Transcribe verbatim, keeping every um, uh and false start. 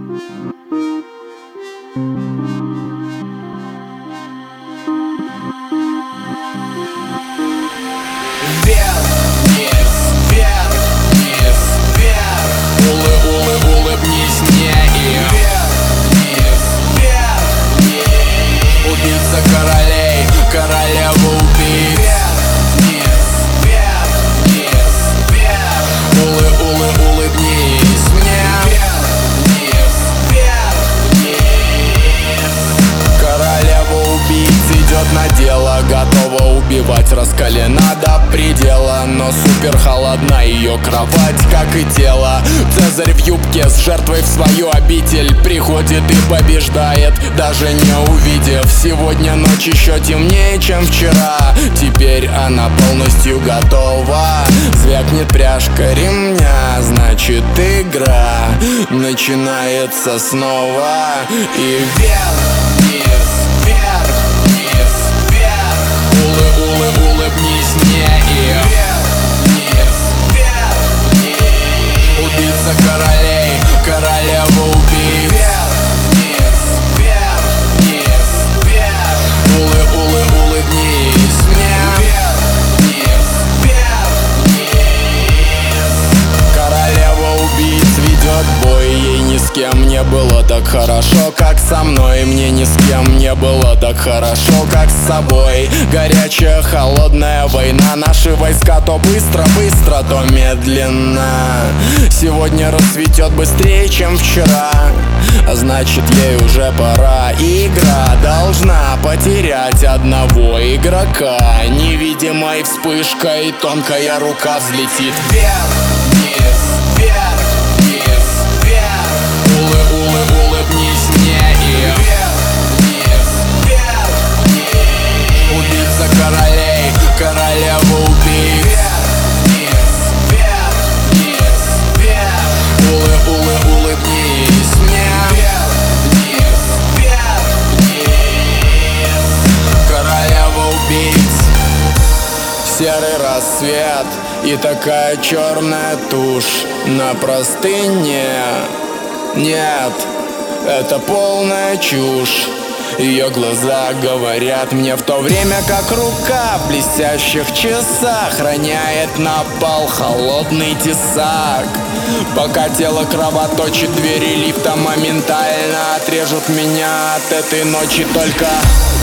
Готова убивать, раскалена до предела, но супер холодна ее кровать, как и тело. Цезарь в юбке с жертвой в свою обитель приходит и побеждает, даже не увидев. Сегодня ночь еще темнее, чем вчера. Теперь она полностью готова. Звякнет пряжка ремня, значит игра начинается снова. И вверх, вниз, вверх, вниз, вверх. Улы, улыбнись мне и вверх, вниз, вверх, вниз. Убийца королей, королева убийц. Вверх, вниз, вверх, вниз, вверх. Улы, улы, улыбнись мне. Вверх, вниз, вверх, вниз. Королева убийц ведет бой, ей ни с кем не было так хорошо, как со мной. Мне ни с кем не было так хорошо, как с собой. Горячая, холодная война. Наши войска то быстро-быстро, то медленно. Сегодня расцветет быстрее, чем вчера, а значит ей уже пора. Игра должна потерять одного игрока. Невидимой вспышкой тонкая рука взлетит вверх, вниз, вверх, вниз, вверх. Улы, улы, улыбнись мне и вверх, вниз, вверх, вниз. Убийца королей, королева убийц. Вверх, вниз, вверх, вниз, вверх. Улы, улы, улыбнись мне. Вверх, вниз, вверх, вниз. Королева убийц. Серый рассвет и такая черная тушь на простыне. Нет, это полная чушь. Ее глаза говорят мне, в то время как рука в блестящих часах роняет на пол холодный тесак. Пока тело кровоточит, двери лифта моментально отрежут меня от этой ночи. Только